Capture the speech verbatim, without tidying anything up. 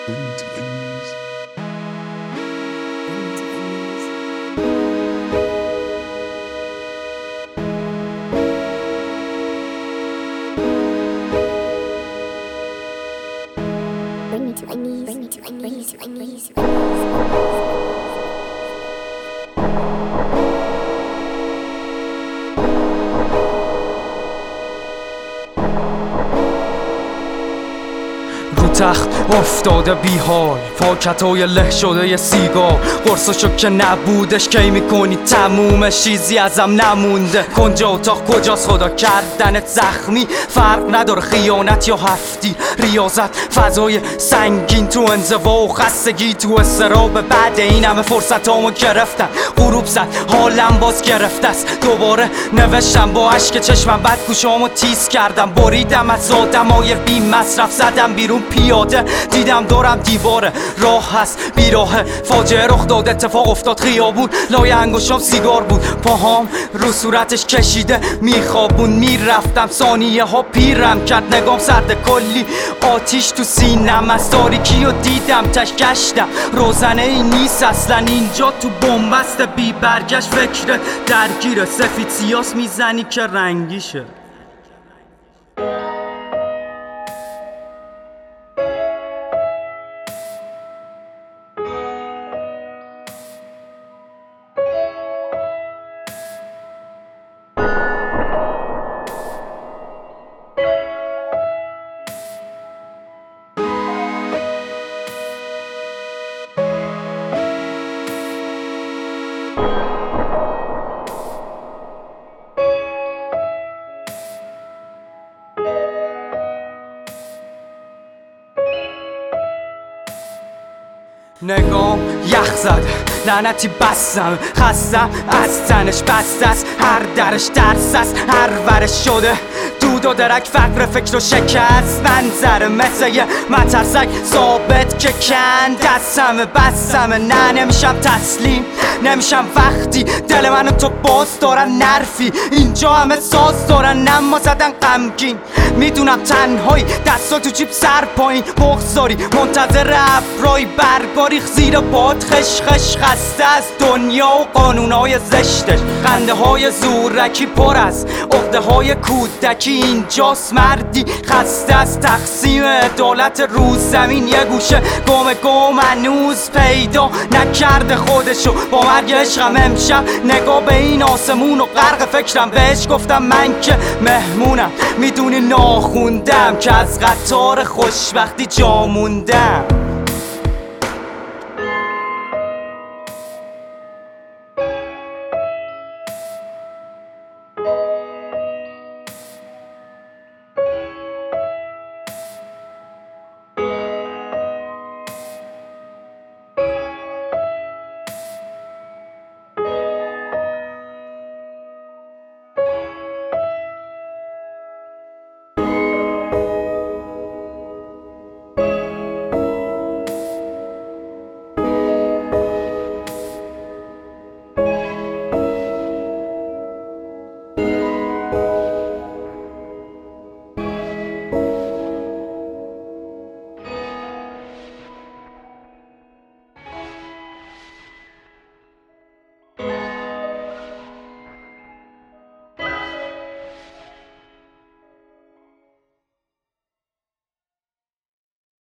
Bring me to my knees, bring me to my knees, to my knees. رو تخت افتاده بیحال، پاکتای له شده یه سیگار، قرصشو که نبودش کی میکنی تمومش، چیزی ازم نمونده. کنجا اتاق کجاست؟ خدا کردنت زخمی فرق نداره، خیانت یا هفتی ریاضت، فضای سنگین تو انزوا و خستگی، تو استراب بعد این همه فرصت هامو گرفتن، غروب زد حالم باز گرفته است. دوباره نوشتم با عشق چشمم، بعد گوشامو تیز کردم، بریدم از آدمای بی مصرف، زدم بیرون پیاده، دیدم دورم دیواره، راه هست بیراه، فاجعه رخ داد، اتفاق افتاد، خیابون لای انگشتام سیگار بود، پاهام رو صورتش کشیده میخوابون، میرفتم ثانیه ها پیرم کرد، نگام سرد، کلی آتیش تو سینم، از تاریکی و دیدم تش گشتم، روزنه ای نیست اصلا اینجا، تو بنبست بی برگشت، فکر درگیره، سفید سیاس میزنی که رنگیشه. نگام یخ زده، لعنتی بستم، خستم از تنش، بسته است هر درش، درس است هر ورش، شده دود و درک، فقر فکر و شکست، منظره مثل یه مترسک ثابت که کن دستمه، بستمه، نه نمیشم تسلیم، نمیشم وقتی دل منو تو باز دارن نرفی، اینجا همه ساز دارن اما زدن غمگین، میدونم تنهایی دستا تو جیب سر پایین، بغضاری منتظر ابرای برگاری، زیر باد خش خش، خسته از دنیا و قانونهای زشتش، خنده های زورکی پر از عقده های کودکی، اینجاست مردی خسته از تقسیم عدالت رو زمین، یه گوشه گم گم هنوز پیدا نکرده خودشو، با مرگ عشقم امشب نگاه به این آسمون و غرق فکرم، بهش گفتم من که مهمونم، میدونی ناخوندم که از قطار خوشبختی جا موندم.